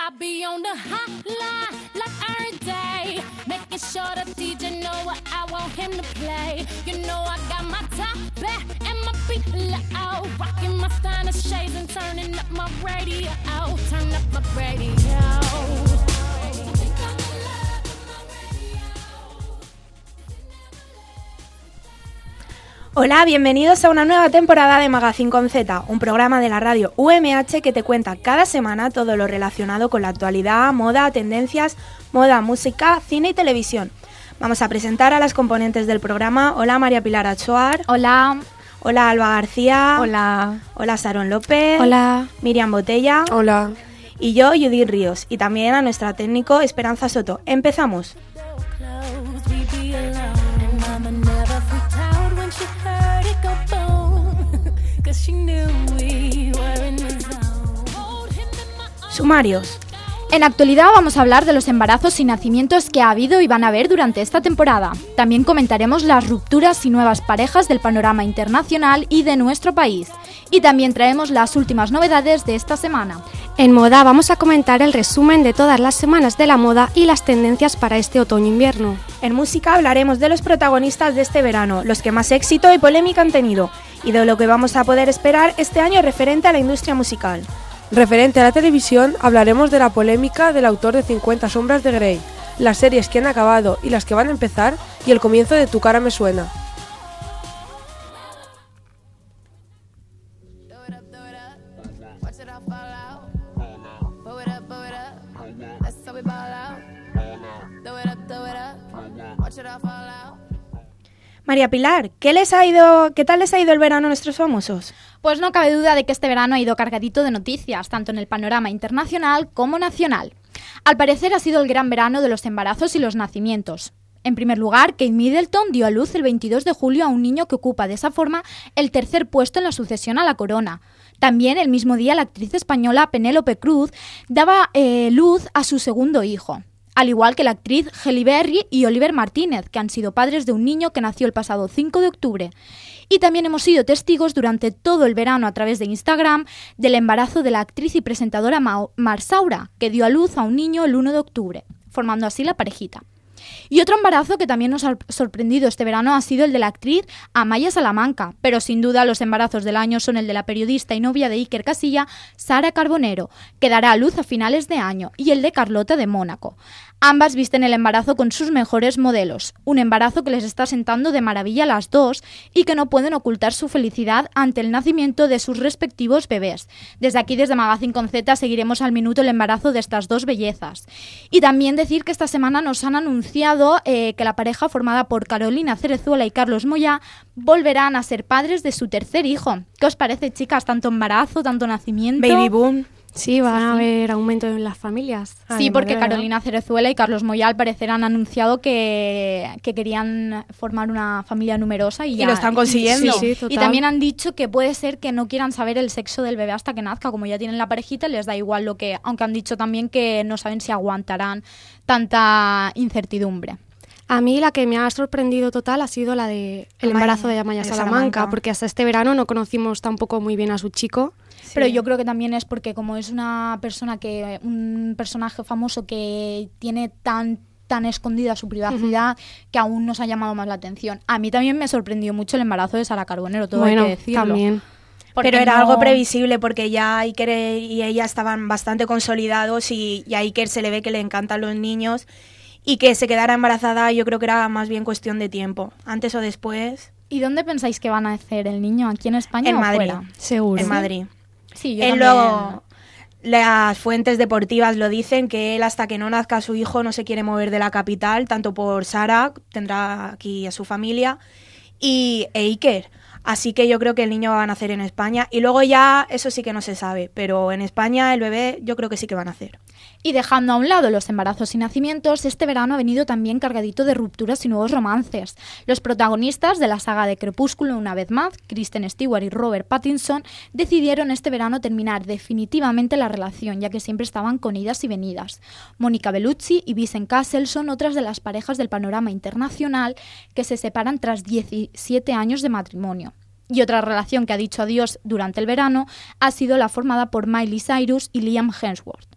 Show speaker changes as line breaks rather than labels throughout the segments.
I be on the hotline like every day, making sure the DJ know what I want him to play. You know I got my top back and my feet low, rocking my stunner shades and turning up my radio. Turn up my radio.
Hola, bienvenidos a una nueva temporada de Magazine con Z, un programa de la radio UMH que te cuenta cada semana todo lo relacionado con la actualidad, moda, tendencias, moda, música, cine y televisión. Vamos a presentar a las componentes del programa. Hola, María Pilar Achoar.
Hola.
Hola, Alba García.
Hola.
Hola, Sharon López.
Hola.
Miriam Botella.
Hola.
Y yo, Judith Ríos. Y también a nuestra técnico Esperanza Soto. ¡Empezamos! Sumarios.
En actualidad vamos a hablar de los embarazos y nacimientos que ha habido y van a haber durante esta temporada. También comentaremos las rupturas y nuevas parejas del panorama internacional y de nuestro país. Y también traemos las últimas novedades de esta semana.
En moda vamos a comentar el resumen de todas las semanas de la moda y las tendencias para este otoño-invierno.
En música hablaremos de los protagonistas de este verano, los que más éxito y polémica han tenido, y de lo que vamos a poder esperar este año referente a la industria musical.
Referente a la televisión, hablaremos de la polémica del autor de 50 sombras de Grey, las series que han acabado y las que van a empezar, y el comienzo de Tu cara me suena.
María Pilar, ¿qué tal les ha ido el verano a nuestros famosos?
Pues no cabe duda de que este verano ha ido cargadito de noticias, tanto en el panorama internacional como nacional. Al parecer ha sido el gran verano de los embarazos y los nacimientos. En primer lugar, Kate Middleton dio a luz el 22 de julio a un niño que ocupa de esa forma el tercer puesto en la sucesión a la corona. También el mismo día la actriz española Penélope Cruz daba luz a su segundo hijo. Al igual que la actriz Halle Berry y Oliver Martínez, que han sido padres de un niño que nació el pasado 5 de octubre. Y también hemos sido testigos durante todo el verano a través de Instagram del embarazo de la actriz y presentadora Mar Saura, que dio a luz a un niño el 1 de octubre, formando así la parejita. Y otro embarazo que también nos ha sorprendido este verano ha sido el de la actriz Amaia Salamanca, pero sin duda los embarazos del año son el de la periodista y novia de Iker Casillas, Sara Carbonero, que dará a luz a finales de año, y el de Carlota de Mónaco. Ambas visten el embarazo con sus mejores modelos, un embarazo que les está sentando de maravilla a las dos y que no pueden ocultar su felicidad ante el nacimiento de sus respectivos bebés. Desde aquí, desde Magazine con Z, seguiremos al minuto el embarazo de estas dos bellezas. Y también decir que esta semana nos han anunciado que la pareja formada por Carolina Cerezuela y Carlos Moyá volverán a ser padres de su tercer hijo. ¿Qué os parece, chicas? Tanto embarazo, tanto nacimiento.
Baby boom.
Sí, van a haber aumento en las familias.
Sí, porque Carolina Cerezuela y Carlos Moyá al parecer han anunciado que querían formar una familia numerosa y
lo están consiguiendo.
Sí, total.
Y también han dicho que puede ser que no quieran saber el sexo del bebé hasta que nazca, como ya tienen la parejita, les da igual lo que, aunque han dicho también que no saben si aguantarán tanta incertidumbre.
A mí la que me ha sorprendido total ha sido la de el embarazo de Amaia Salamanca, porque hasta este verano no conocimos tampoco muy bien a su chico.
Sí. Pero yo creo que también es porque como es una persona un personaje famoso que tiene tan escondida su privacidad, que aún nos ha llamado más la atención. A mí también me sorprendió mucho el embarazo de Sara Carbonero, todo hay que decirlo.
También.
Pero era algo previsible porque ya Iker y ella estaban bastante consolidados y a Iker se le ve que le encantan los niños, y que se quedara embarazada yo creo que era más bien cuestión de tiempo, antes o después.
¿Y dónde pensáis que van a nacer el niño? ¿Aquí en España
en
o
Madrid,
fuera?
Seguro.
En Madrid.
Sí, yo también.
Las fuentes deportivas lo dicen, que él hasta que no nazca su hijo no se quiere mover de la capital, tanto por Sara, tendrá aquí a su familia, e Iker. Así que yo creo que el niño va a nacer en España. Y luego ya, eso sí que no se sabe, pero en España el bebé yo creo que sí que va a nacer.
Y dejando a un lado los embarazos y nacimientos, este verano ha venido también cargadito de rupturas y nuevos romances. Los protagonistas de la saga de Crepúsculo, una vez más, Kristen Stewart y Robert Pattinson, decidieron este verano terminar definitivamente la relación, ya que siempre estaban con idas y venidas. Mónica Bellucci y Vincent Cassel son otras de las parejas del panorama internacional que se separan tras 17 años de matrimonio. Y otra relación que ha dicho adiós durante el verano ha sido la formada por Miley Cyrus y Liam Hemsworth.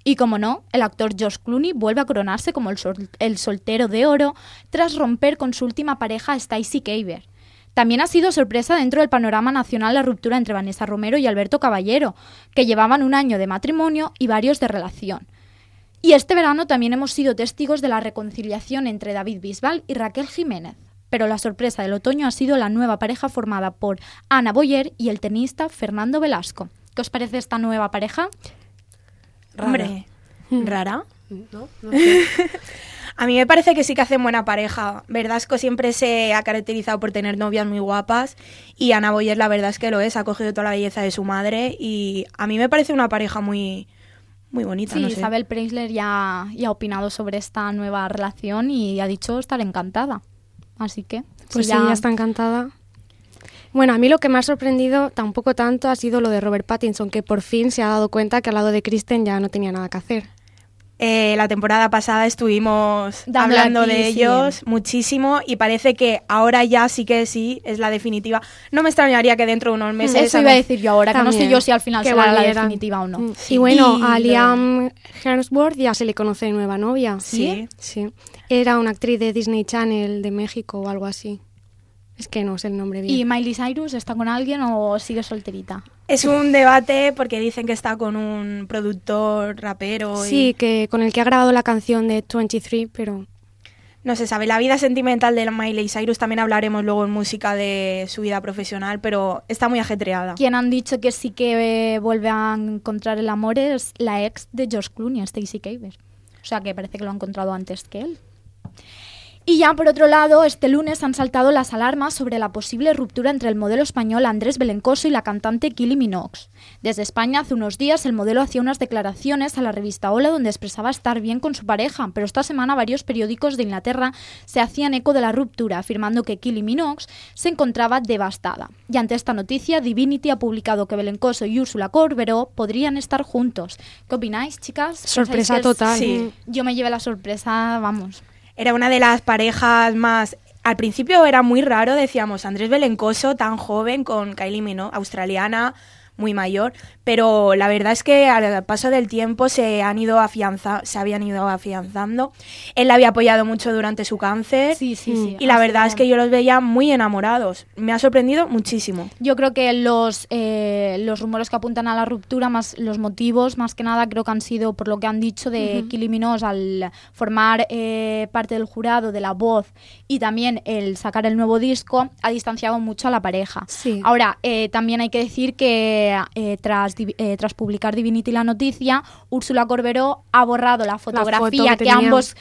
Y como no, el actor George Clooney vuelve a coronarse como el soltero de oro tras romper con su última pareja Stacey Keibler. También ha sido sorpresa dentro del panorama nacional la ruptura entre Vanessa Romero y Alberto Caballero, que llevaban 1 año de matrimonio y varios de relación. Y este verano también hemos sido testigos de la reconciliación entre David Bisbal y Raquel Jiménez. Pero la sorpresa del otoño ha sido la nueva pareja formada por Ana Boyer y el tenista Fernando Velasco. ¿Qué os parece esta nueva pareja?
Hombre, ¿rara?
No sé.
A mí me parece que sí que hacen buena pareja. Verdasco siempre se ha caracterizado por tener novias muy guapas y Ana Boyer la verdad es que lo es, ha cogido toda la belleza de su madre y a mí me parece una pareja muy bonita.
Sí,
no sé.
Isabel Preisler ya ha opinado sobre esta nueva relación y ha dicho estar encantada. Así que...
Pues sí, ya está encantada. Bueno, a mí lo que me ha sorprendido tampoco tanto ha sido lo de Robert Pattinson, que por fin se ha dado cuenta que al lado de Kristen ya no tenía nada que hacer.
La temporada pasada estuvimos
Dándole
hablando
aquí,
de
sí.
ellos muchísimo y parece que ahora ya sí es la definitiva. No me extrañaría que dentro de unos meses...
Eso iba a decir yo ahora, que no sé
También,
yo si al final
que
será la
volvieran.
definitiva o no.
Y bueno, a
Y-
Liam Hemsworth ya se le conoce de nueva novia.
Sí.
Sí. Era una actriz de Disney Channel de México o algo así. Es que no sé el nombre bien.
¿Y Miley Cyrus está con alguien o sigue solterita?
Es un debate porque dicen que está con un productor rapero
Sí,
y
que con el que ha grabado la canción de 23, pero...
no se sabe. La vida sentimental de la Miley Cyrus también hablaremos luego en música de su vida profesional, pero está muy ajetreada.
Quien han dicho que sí que vuelve a encontrar el amor es la ex de George Clooney, Stacey Keibler. O sea que parece que lo ha encontrado antes que él. Y ya por otro lado, este lunes han saltado las alarmas sobre la posible ruptura entre el modelo español Andrés Belencoso y la cantante Kylie Minogue. Desde España, hace unos días, el modelo hacía unas declaraciones a la revista Hola donde expresaba estar bien con su pareja, pero esta semana varios periódicos de Inglaterra se hacían eco de la ruptura, afirmando que Kylie Minogue se encontraba devastada. Y ante esta noticia, Divinity ha publicado que Belencoso y Úrsula Corberó podrían estar juntos. ¿Qué opináis, chicas?
Sorpresa
¿Pensáis que es-
total.
Sí.
Yo me llevé la sorpresa, vamos.
Era una de las parejas más... Al principio era muy raro, decíamos, Andrés Belencoso, tan joven, con Kylie Minogue, australiana, muy mayor, pero la verdad es que al paso del tiempo se habían ido afianzando. Él la había apoyado mucho durante su cáncer
Sí, sí, sí.
y la
Ha
verdad
sido-
es que yo los veía muy enamorados. Me ha sorprendido muchísimo.
Yo creo que los rumores que apuntan a la ruptura, más los motivos, más que nada, creo que han sido por lo que han dicho de Kylie Minogue al formar parte del jurado de La Voz y también el sacar el nuevo disco, ha distanciado mucho a la pareja.
Sí.
Ahora, también hay que decir que tras publicar Divinity la noticia, Úrsula Corberó ha borrado la fotografía
foto que
que
tenían.
ambos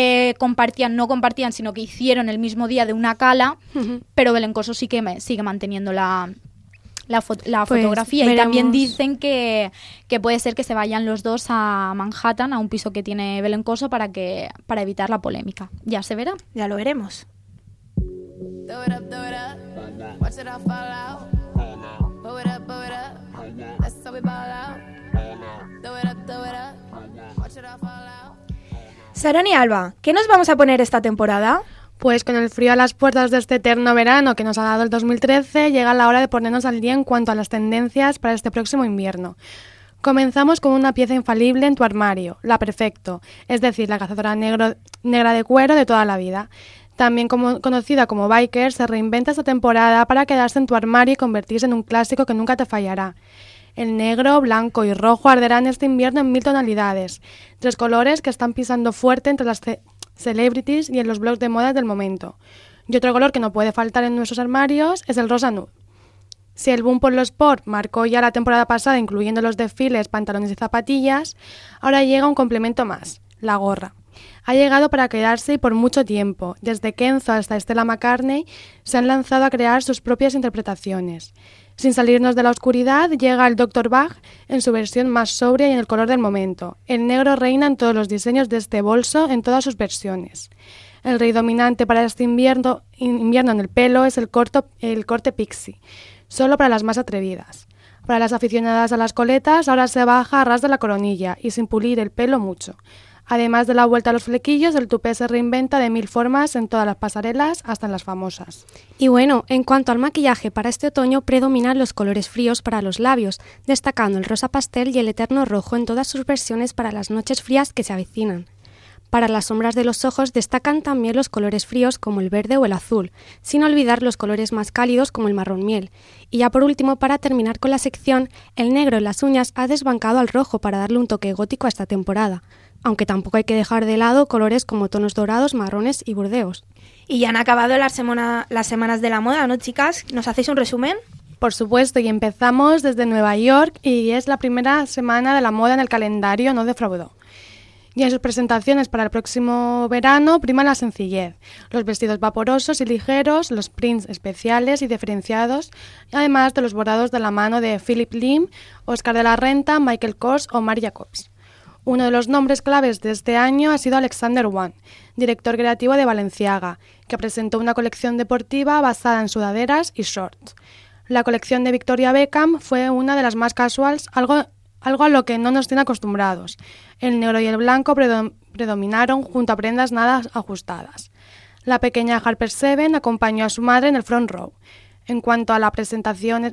no compartían, sino que hicieron el mismo día de una cala, pero Belencoso sigue manteniendo la
Pues
fotografía y
veremos.
también dicen que puede ser que se vayan los dos a Manhattan, a un piso que tiene Belencoso para evitar la polémica. Ya se verá.
Ya lo veremos.
Throw it up, watch it all fall out. Blow it up, that's how we ball out. Throw it up, watch it all fall out.
Sarón y Alba, ¿qué nos vamos a poner esta temporada?
Pues con el frío a las puertas de este eterno verano que nos ha dado el 2013, llega la hora de ponernos al día en cuanto a las tendencias para este próximo invierno. Comenzamos con una pieza infalible en tu armario, la Perfecto, es decir, la cazadora negra de cuero de toda la vida. También conocida como Biker, se reinventa esta temporada para quedarse en tu armario y convertirse en un clásico que nunca te fallará. El negro, blanco y rojo arderán este invierno en 1000 tonalidades, 3 colores que están pisando fuerte entre las celebrities y en los blogs de moda del momento. Y otro color que no puede faltar en nuestros armarios es el rosa nude. Si el boom por lo sport marcó ya la temporada pasada, incluyendo los desfiles, pantalones y zapatillas, ahora llega un complemento más, la gorra. Ha llegado para quedarse y por mucho tiempo. Desde Kenzo hasta Stella McCartney se han lanzado a crear sus propias interpretaciones. Sin salirnos de la oscuridad, llega el Dr. Bach en su versión más sobria y en el color del momento. El negro reina en todos los diseños de este bolso, en todas sus versiones. El rey dominante para este invierno en el pelo es el corte pixie, solo para las más atrevidas. Para las aficionadas a las coletas, ahora se baja a ras de la coronilla y sin pulir el pelo mucho. Además de la vuelta a los flequillos, el tupé se reinventa de 1000 formas en todas las pasarelas, hasta en las famosas.
Y bueno, en cuanto al maquillaje para este otoño, predominan los colores fríos para los labios, destacando el rosa pastel y el eterno rojo en todas sus versiones para las noches frías que se avecinan. Para las sombras de los ojos destacan también los colores fríos como el verde o el azul, sin olvidar los colores más cálidos como el marrón miel. Y ya por último, para terminar con la sección, el negro en las uñas ha desbancado al rojo para darle un toque gótico a esta temporada, aunque tampoco hay que dejar de lado colores como tonos dorados, marrones y burdeos.
Y ya han acabado las semanas de la moda, ¿no, chicas? ¿Nos hacéis un resumen?
Por supuesto, y empezamos desde Nueva York y es la primera semana de la moda en el calendario, no defraudó. Y en sus presentaciones para el próximo verano prima la sencillez, los vestidos vaporosos y ligeros, los prints especiales y diferenciados, además de los bordados de la mano de Philip Lim, Oscar de la Renta, Michael Kors o Marc Jacobs. Uno de los nombres claves de este año ha sido Alexander Wang, director creativo de Balenciaga, que presentó una colección deportiva basada en sudaderas y shorts. La colección de Victoria Beckham fue una de las más casuals, algo a lo que no nos tiene acostumbrados. El negro y el blanco predominaron junto a prendas nada ajustadas. La pequeña Harper Seven acompañó a su madre en el front row. En cuanto a la representación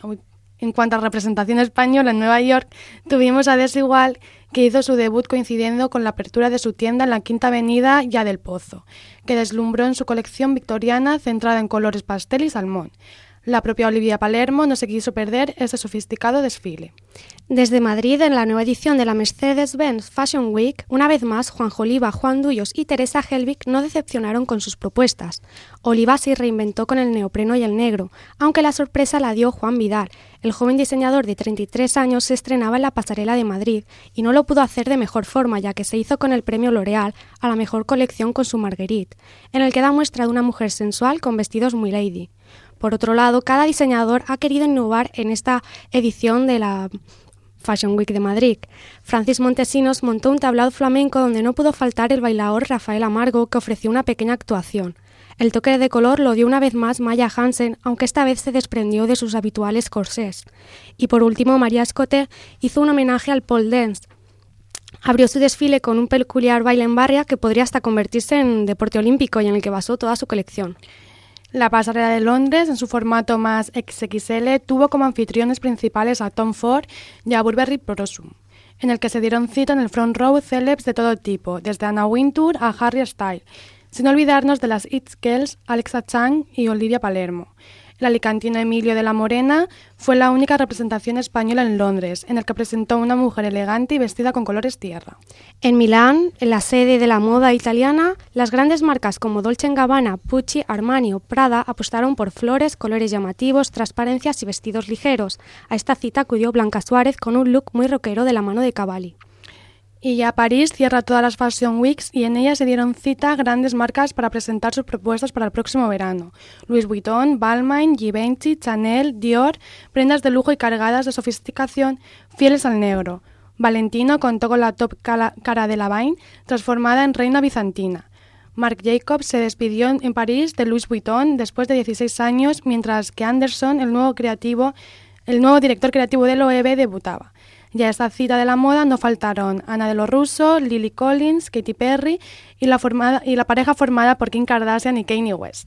española en Nueva York, tuvimos a Desigual, que hizo su debut coincidiendo con la apertura de su tienda en la Quinta Avenida Ya del Pozo, que deslumbró en su colección victoriana centrada en colores pastel y salmón. La propia Olivia Palermo no se quiso perder ese sofisticado desfile.
Desde Madrid, en la nueva edición de la Mercedes-Benz Fashion Week, una vez más, Juanjo Oliva, Juan Duyos y Teresa Helbig no decepcionaron con sus propuestas. Oliva se reinventó con el neopreno y el negro, aunque la sorpresa la dio Juan Vidal. El joven diseñador de 33 años se estrenaba en la pasarela de Madrid y no lo pudo hacer de mejor forma, ya que se hizo con el premio L'Oréal a la mejor colección con su Marguerite, en el que da muestra de una mujer sensual con vestidos muy lady. Por otro lado, cada diseñador ha querido innovar en esta edición de la Fashion Week de Madrid. Francis Montesinos montó un tablao flamenco donde no pudo faltar el bailaor Rafael Amargo, que ofreció una pequeña actuación. El toque de color lo dio una vez más Maya Hansen, aunque esta vez se desprendió de sus habituales corsés. Y por último, María Escote hizo un homenaje al pole dance. Abrió su desfile con un peculiar baile en barra que podría hasta convertirse en deporte olímpico y en el que basó toda su colección.
La pasarela de Londres, en su formato más XXL, tuvo como anfitriones principales a Tom Ford y a Burberry Blossom, en el que se dieron cita en el front row celebs de todo tipo, desde Anna Wintour a Harry Styles, sin olvidarnos de las It Girls, Alexa Chung y Olivia Palermo. El alicantino Emilio de la Morena fue la única representación española en Londres, en el que presentó una mujer elegante y vestida con colores tierra.
En Milán, en la sede de la moda italiana, las grandes marcas como Dolce & Gabbana, Pucci, Armani o Prada apostaron por flores, colores llamativos, transparencias y vestidos ligeros. A esta cita acudió Blanca Suárez con un look muy rockero de la mano de Cavalli.
Y ya París cierra todas las Fashion Weeks y en ellas se dieron cita grandes marcas para presentar sus propuestas para el próximo verano. Louis Vuitton, Balmain, Givenchy, Chanel, Dior, prendas de lujo y cargadas de sofisticación fieles al negro. Valentino contó con la top Cara Delevingne transformada en reina bizantina. Marc Jacobs se despidió en París de Louis Vuitton después de 16 años, mientras que Anderson, el nuevo director creativo de Loewe, debutaba. Y a esta cita de la moda no faltaron Ana de los Russo, Lily Collins, Katy Perry y la pareja formada por Kim Kardashian y Kanye West.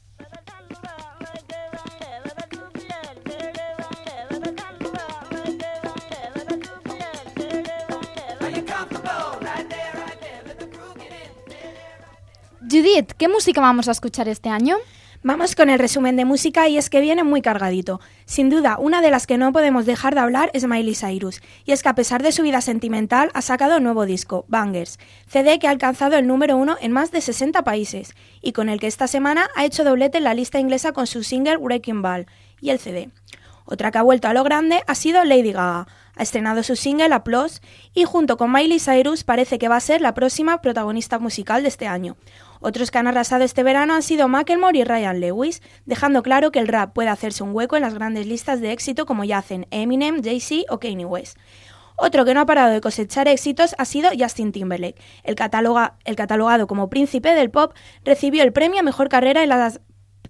Judith, ¿qué música vamos a escuchar este año?
Vamos con el resumen de música y es que viene muy cargadito. Sin duda, una de las que no podemos dejar de hablar es Miley Cyrus. Y es que a pesar de su vida sentimental, ha sacado un nuevo disco, Bangers, CD que ha alcanzado el número 1 en más de 60 países y con el que esta semana ha hecho doblete en la lista inglesa con su single Wrecking Ball y el CD. Otra que ha vuelto a lo grande ha sido Lady Gaga. Ha estrenado su single Applause y junto con Miley Cyrus parece que va a ser la próxima protagonista musical de este año. Otros que han arrasado este verano han sido Macklemore y Ryan Lewis, dejando claro que el rap puede hacerse un hueco en las grandes listas de éxito como ya hacen Eminem, Jay-Z o Kanye West. Otro que no ha parado de cosechar éxitos ha sido Justin Timberlake. El catalogado como príncipe del pop recibió el premio a Mejor Carrera en las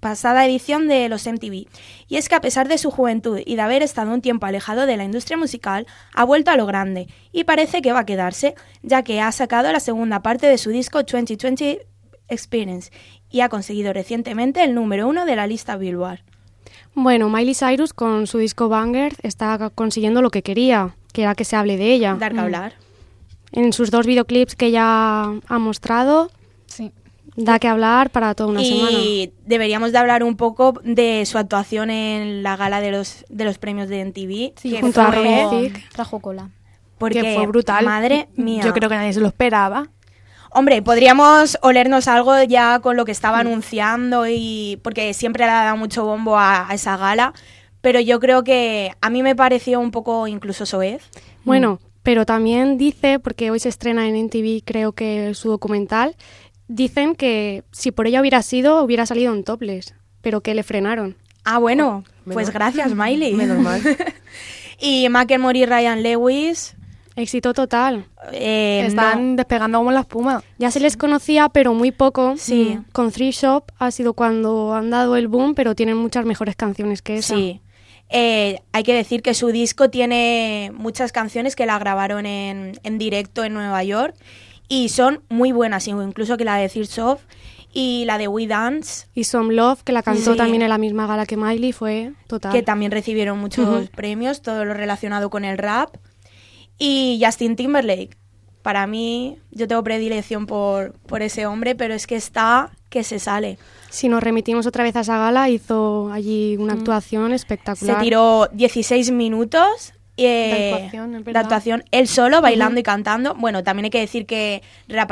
pasada edición de los MTV. Y es que a pesar de su juventud y de haber estado un tiempo alejado de la industria musical, ha vuelto a lo grande y parece que va a quedarse, ya que ha sacado la segunda parte de su disco 2020 Experience y ha conseguido recientemente el número 1 de la lista Billboard.
Bueno, Miley Cyrus con su disco Banger está consiguiendo lo que quería, que era que se hable de ella.
Dar que hablar.
En sus 2 videoclips que ya ha mostrado,
Sí.
da que hablar para toda una semana.
Y deberíamos de hablar un poco de su actuación en la gala de los premios de MTV.
Sí,
que
junto a
fue-
Remy.
Trajo cola.
Porque
que fue brutal.
Madre mía.
Yo creo que nadie se lo esperaba.
Hombre, podríamos olernos algo ya con lo que estaba anunciando y porque siempre le ha dado mucho bombo a esa gala, pero yo creo que a mí me pareció un poco incluso soez.
Bueno, pero también dice, porque hoy se estrena en MTV creo que su documental, dicen que si por ella hubiera salido en topless, pero que le frenaron.
Ah, bueno, pues
menos-
gracias, Miley.
Menos mal.
Y Macklemore y Ryan Lewis
Éxito total.
Están despegando como la espuma.
Ya se les conocía, pero muy poco.
Sí.
Con Thrift Shop ha sido cuando han dado el boom, pero tienen muchas mejores canciones que esa.
Sí. Hay que decir que su disco tiene muchas canciones que la grabaron en directo en Nueva York y son muy buenas, incluso que la de Thrift Shop y la de We Dance,
Y Some Love, que la cantó
Sí.
también en la misma gala que Miley, fue total.
que también recibieron muchos premios, todo lo relacionado con el rap. Y Justin Timberlake, para mí, yo tengo predilección por ese hombre, pero es que está que se sale.
Si nos remitimos otra vez a esa gala, hizo allí una actuación espectacular.
Se tiró 16 minutos
De actuación, es
de
verdad.
actuación, él solo, bailando y cantando. Bueno, también hay que decir que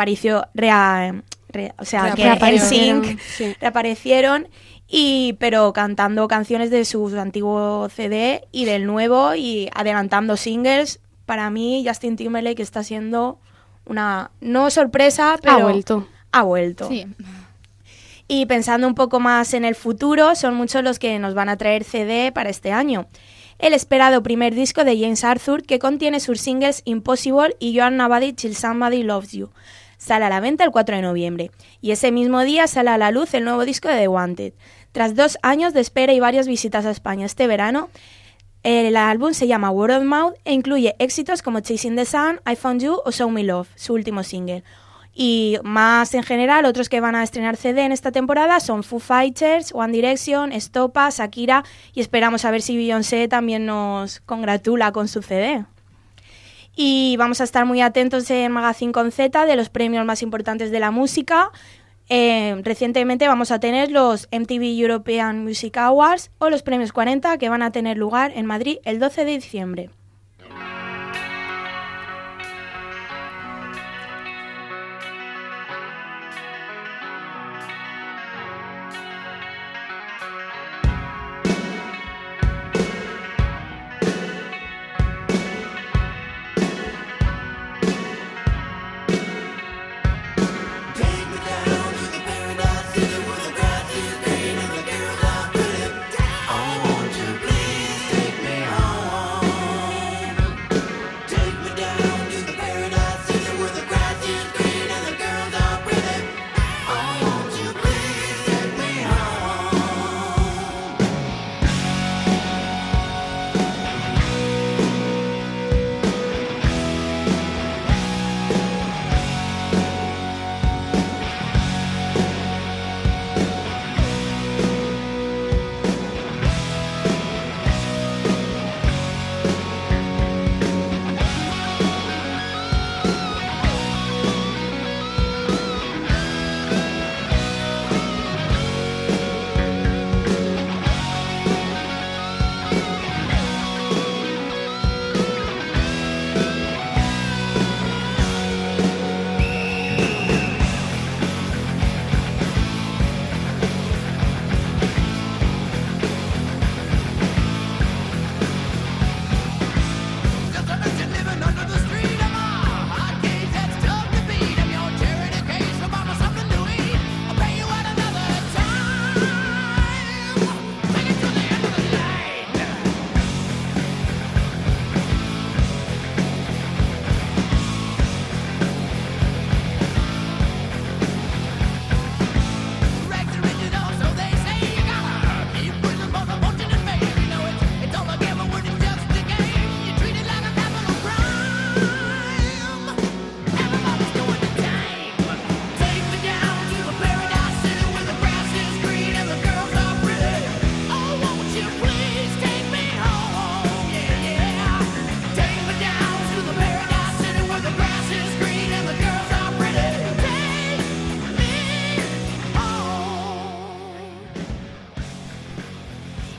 o sea, que
Reaparecieron,
NSYNC
sí.
reaparecieron, pero cantando canciones de su antiguo CD y del nuevo y adelantando singles. Para mí, Justin Timberlake está siendo una, no sorpresa, pero
Ha vuelto.
Ha vuelto.
Sí.
Y pensando un poco más en el futuro, son muchos los que nos van a traer CD para este año. El esperado primer disco de James Arthur, que contiene sus singles Impossible y You Are Nobody Till Somebody Loves You, sale a la venta el 4 de noviembre. Y ese mismo día sale a la luz el nuevo disco de The Wanted. Tras 2 años de espera y varias visitas a España este verano, el álbum se llama Word of Mouth e incluye éxitos como Chasing the Sun, I Found You o Show Me Love, su último single. Y más en general, otros que van a estrenar CD en esta temporada son Foo Fighters, One Direction, Estopa, Shakira y esperamos a ver si Beyoncé también nos congratula con su CD. Y vamos a estar muy atentos en Magazine con Z de los premios más importantes de la música. Recientemente vamos a tener los MTV European Music Awards o los premios 40 que van a tener lugar en Madrid el 12 de diciembre.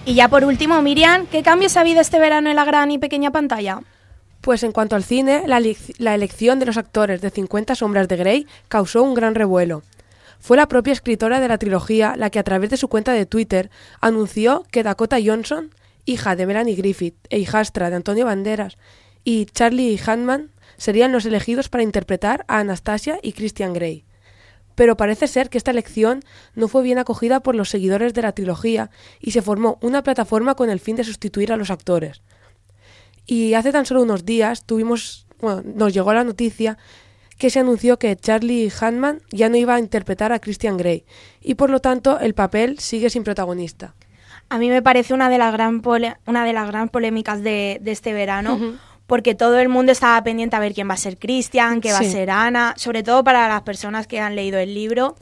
Y ya por último, Miriam, ¿qué cambios ha habido este verano en la gran y pequeña pantalla?
Pues en cuanto al cine, la elección de los actores de 50 sombras de Grey causó un gran revuelo. Fue la propia escritora de la trilogía la que a través de su cuenta de Twitter anunció que Dakota Johnson, hija de Melanie Griffith e hijastra de Antonio Banderas, y Charlie Hunnam serían los elegidos para interpretar a Anastasia y Christian Grey. Pero parece ser que esta elección no fue bien acogida por los seguidores de la trilogía y se formó una plataforma con el fin de sustituir a los actores. Y hace tan solo unos días nos llegó la noticia que se anunció que Charlie Hunnam ya no iba a interpretar a Christian Grey y por lo tanto el papel sigue sin protagonista.
A mí me parece una de las gran polémicas de este verano, porque todo el mundo estaba pendiente a ver quién va a ser Christian, qué va a ser Ana, sobre todo para las personas que han leído el libro.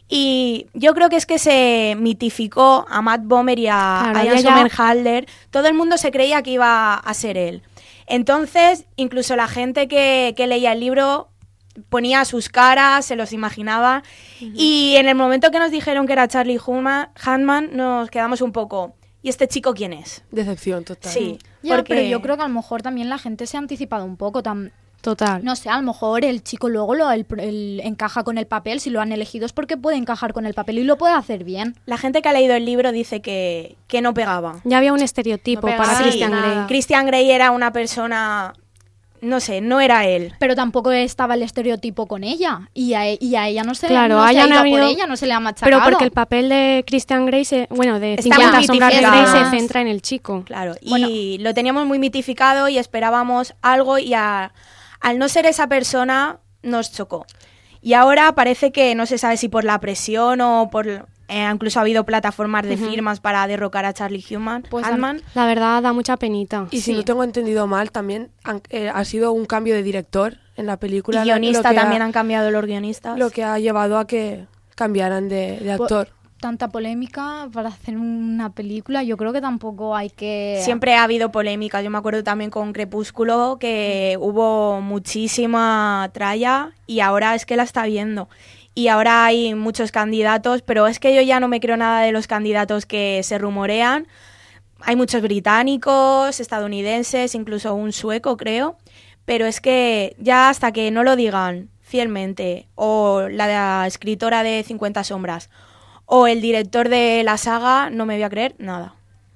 Y yo creo que es que se mitificó a Matt Bomer y a Ian Somerhalder. Todo el mundo se creía que iba a ser él. Entonces, incluso la gente que leía el libro ponía sus caras, se los imaginaba. Y en el momento que nos dijeron que era Charlie Hunnam, nos quedamos un poco... ¿Y este chico quién es?
Decepción total.
Sí.
Pero yo creo que a lo mejor también la gente se ha anticipado un poco.
Total.
No sé, a lo mejor el chico luego encaja con el papel. Si lo han elegido es porque puede encajar con el papel y lo puede hacer bien.
La gente que ha leído el libro dice que no pegaba.
Ya había un estereotipo para Christian Grey.
Christian Grey era una persona... No sé, no era él.
Pero tampoco estaba el estereotipo con ella. Y a ella no se,
claro,
no se ha ido
habido...
por ella, no se le ha machacado.
Pero porque el papel de Christian Grey, de 50 sombras de Grey se centra en el chico.
Claro, y lo teníamos muy mitificado y esperábamos algo y al no ser esa persona nos chocó. Y ahora parece que no se sabe si por la presión o por... incluso ha habido plataformas de firmas para derrocar a Charlie Hunnam.
La verdad da mucha penita.
Y si no tengo entendido mal, también ha sido un cambio de director en la película.
Y guionista también han cambiado los guionistas.
Lo que ha llevado a que cambiaran de actor.
Tanta polémica para hacer una película, yo creo que tampoco hay que...
Siempre ha habido polémica. Yo me acuerdo también con Crepúsculo que hubo muchísima tralla y ahora es que la está viendo. Y ahora hay muchos candidatos, pero es que yo ya no me creo nada de los candidatos que se rumorean. Hay muchos británicos, estadounidenses, incluso un sueco, creo. Pero es que ya hasta que no lo digan fielmente, o la escritora de 50 sombras, o el director de la saga, no me voy a creer nada.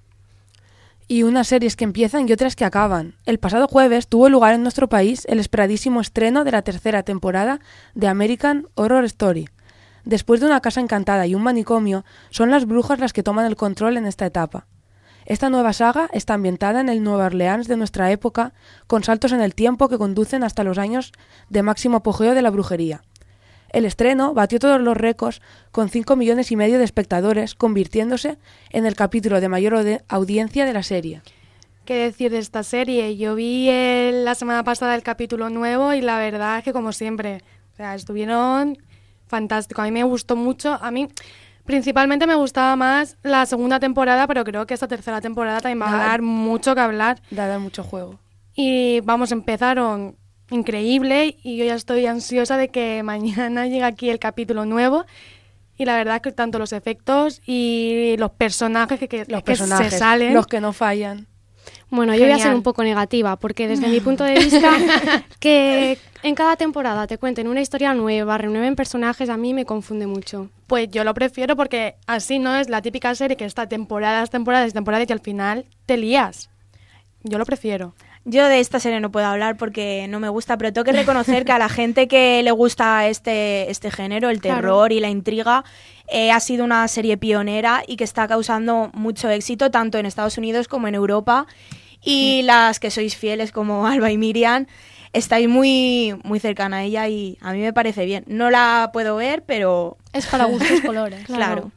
Y unas series que empiezan y otras que acaban. El pasado jueves tuvo lugar en nuestro país el esperadísimo estreno de la tercera temporada de American Horror Story. Después de Una casa encantada y un manicomio, son las brujas las que toman el control en esta etapa. Esta nueva saga está ambientada en el Nueva Orleans de nuestra época, con saltos en el tiempo que conducen hasta los años de máximo apogeo de la brujería. El estreno batió todos los récords con 5,5 millones de espectadores, convirtiéndose en el capítulo de mayor audiencia de la serie.
¿Qué decir de esta serie? Yo vi la semana pasada el capítulo nuevo y la verdad es que como siempre, estuvieron fantásticos. A mí me gustó mucho. A mí principalmente me gustaba más la segunda temporada, pero creo que esta tercera temporada también va a dar mucho que hablar.
Da mucho juego.
Y empezaron... increíble y yo ya estoy ansiosa de que mañana llegue aquí el capítulo nuevo y la verdad es que tanto los efectos y los personajes que se salen,
los que no fallan.
Bueno, yo voy a ser un poco negativa porque desde mi punto de vista que en cada temporada te cuenten una historia nueva, renueven personajes, a mí me confunde mucho.
Pues yo lo prefiero porque así no es la típica serie que está temporadas y al final te lías. Yo lo prefiero.
Yo de esta serie no puedo hablar porque no me gusta, pero tengo que reconocer que a la gente que le gusta este género, el terror y la intriga, ha sido una serie pionera y que está causando mucho éxito tanto en Estados Unidos como en Europa. Y las que sois fieles como Alba y Miriam, estáis muy, muy cercana a ella y a mí me parece bien. No la puedo ver, pero...
Es para gustos colores.
Claro.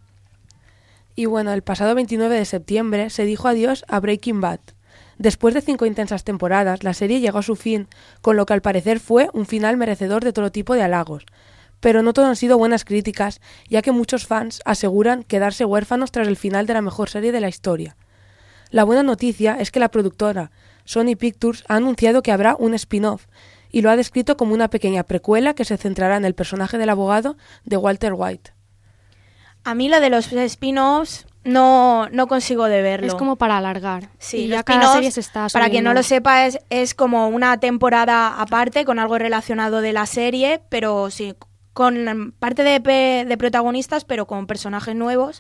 Y bueno, el pasado 29 de septiembre se dijo adiós a Breaking Bad. Después de 5 intensas temporadas, la serie llegó a su fin, con lo que al parecer fue un final merecedor de todo tipo de halagos. Pero no todo han sido buenas críticas, ya que muchos fans aseguran quedarse huérfanos tras el final de la mejor serie de la historia. La buena noticia es que la productora Sony Pictures ha anunciado que habrá un spin-off, y lo ha descrito como una pequeña precuela que se centrará en el personaje del abogado de Walter White.
A mí lo de los spin-offs no consigo de verlo.
Es como para alargar.
Sí,
y
los
ya cada
spin-offs,
serie se está
para quien no
subiendo.
lo sepa, es como una temporada aparte con algo relacionado de la serie, pero sí, con parte de protagonistas, pero con personajes nuevos.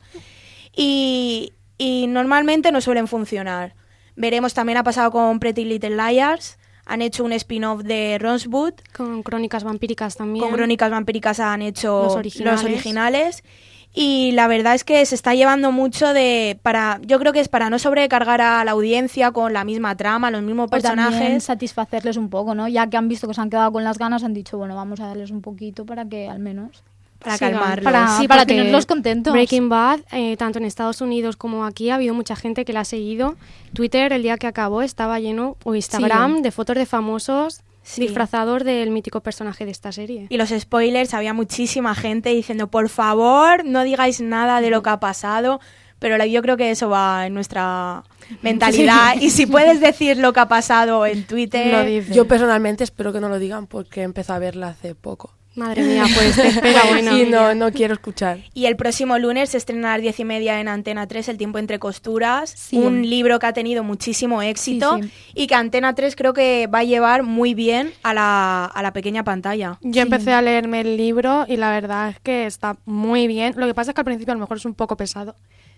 Y normalmente no suelen funcionar. Veremos, también ha pasado con Pretty Little Liars. Han hecho un spin-off de Rosewood.
Con Crónicas Vampíricas también.
Con Crónicas Vampíricas han hecho
Los
los
originales.
originales. Y la verdad es que se está llevando mucho yo creo que es para no sobrecargar a la audiencia con la misma trama, los mismos
O también
personajes.
satisfacerles un poco, ¿no? Ya que han visto que se han quedado con las ganas, han dicho, bueno, vamos a darles un poquito para que al menos...
Para
Sigan.
calmarlos.
Para
porque
tenerlos contentos.
Breaking Bad, tanto en Estados Unidos como aquí, ha habido mucha gente que la ha seguido. Twitter, el día que acabó, estaba lleno, o Instagram, de fotos de famosos
Sí.
disfrazados del mítico personaje de esta serie.
Y los spoilers, había muchísima gente diciendo, por favor, no digáis nada de lo que ha pasado. Pero yo creo que eso va en nuestra mentalidad. Y si puedes decir lo que ha pasado en Twitter...
Lo dices.
Yo personalmente espero que no lo digan porque empecé a verla hace poco.
Madre mía, pues te espera buena.
Y no quiero escuchar.
Y el próximo lunes se estrena a las 10:30 en Antena 3, El tiempo entre costuras,
Sí.
un libro que ha tenido muchísimo éxito
Sí.
y que Antena 3 creo que va a llevar muy bien a la pequeña pantalla.
Yo empecé a leerme el libro y la verdad es que está muy bien. Lo que pasa es que al principio a lo mejor es un poco pesado.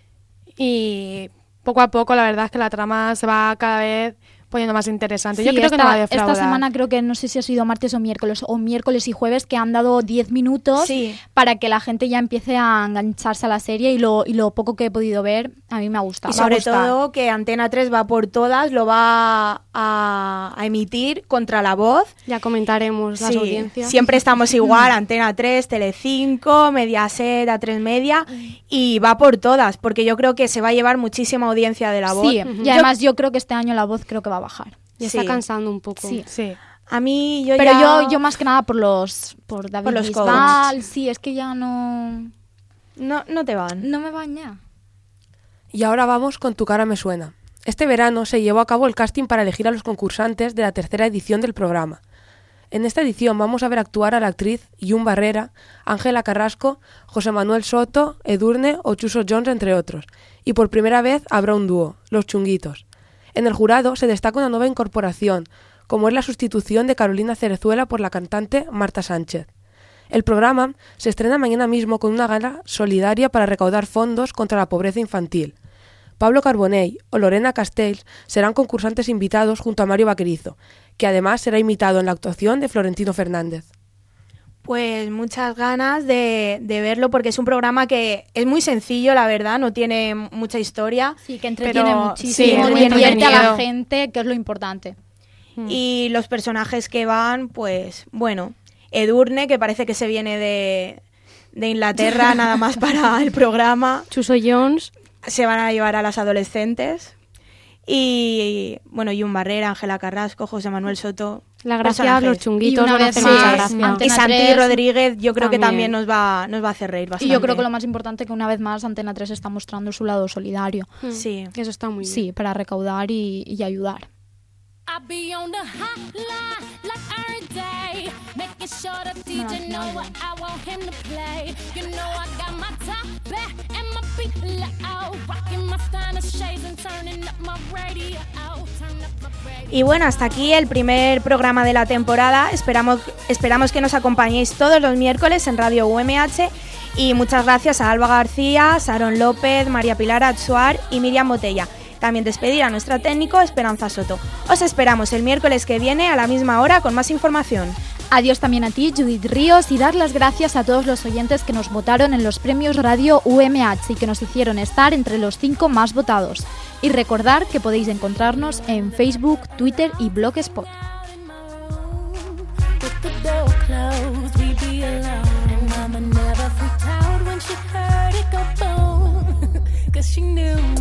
Y poco a poco la verdad es que la trama se va cada vez poniendo más interesante. Yo
Sí,
creo que no va a defraudar.
esta semana creo que no sé si ha sido martes o miércoles y jueves, que han dado 10 minutos
Sí.
para que la gente ya empiece a engancharse a la serie y lo poco que he podido ver a mí me ha gustado.
Y sobre todo que Antena 3 va por todas, lo va a emitir contra La Voz.
Ya comentaremos las
Sí,
audiencias.
siempre estamos igual, Antena 3, Telecinco, Mediaset, A3 Media, y va por todas, porque yo creo que se va a llevar muchísima audiencia de La Voz.
Sí, y además yo creo que este año La Voz creo que va a bajar.
Ya está
Sí.
cansando un poco.
Sí.
Sí.
A mí
Pero
ya...
yo más que nada por David
Por los
Bisbal, sí, es que ya no
No te van.
me van ya.
Y ahora vamos con Tu cara me suena. Este verano se llevó a cabo el casting para elegir a los concursantes de la tercera edición del programa. En esta edición vamos a ver actuar a la actriz Yun Barrera, Ángela Carrasco, José Manuel Soto, Edurne o Chuso Jones, entre otros. Y por primera vez habrá un dúo, Los Chunguitos. En el jurado se destaca una nueva incorporación, como es la sustitución de Carolina Cerezuela por la cantante Marta Sánchez. El programa se estrena mañana mismo con una gala solidaria para recaudar fondos contra la pobreza infantil. Pablo Carbonell o Lorena Castells serán concursantes invitados junto a Mario Vaquerizo, que además será imitado en la actuación de Florentino Fernández.
Pues muchas ganas de verlo, porque es un programa que es muy sencillo, la verdad, no tiene mucha historia.
Sí, que entretiene
Pero
muchísimo,
sí, es muy
divierte a la
entretenido.
gente, que es lo importante.
Y los personajes que van, pues bueno, Edurne, que parece que se viene de Inglaterra nada más para el programa,
Chuso Jones,
se van a llevar a las adolescentes. Y bueno, Yun Barrera, Ángela Carrasco, José Manuel Soto.
la gracia,
personajes.
los chunguitos,
Y una
van a
vez
hacer
más,
mucha
sí,
gracia.
Antena
Y Santi
3
Rodríguez, yo creo que también
también.
nos va a hacer reír bastante.
Y yo creo que lo más importante que una vez más Antena 3 está mostrando su lado solidario.
Sí.
Eso está muy bien.
Sí, para recaudar y ayudar.
I be on the hotline like every day, making sure the DJ know what I want him to play. You know I got my top back and my feet low, rocking my style of shades and turning up my radio. Turn up my radio.
Y bueno, hasta aquí el primer programa de la temporada. Esperamos que nos acompañéis todos los miércoles en Radio UMH. Y muchas gracias a Alba García, Sharon López, María Pilar Atsuar y Miriam Botella. También despedir a nuestra técnico Esperanza Soto. Os esperamos el miércoles que viene a la misma hora con más información.
Adiós también a ti, Judith Ríos, y dar las gracias a todos los oyentes que nos votaron en los premios Radio UMH y que nos hicieron estar entre los 5 más votados. Y recordar que podéis encontrarnos en Facebook, Twitter y Blogspot.
With the door closed, we be alone. And mama never freaked out when she heard it go boom. 'Cause she knew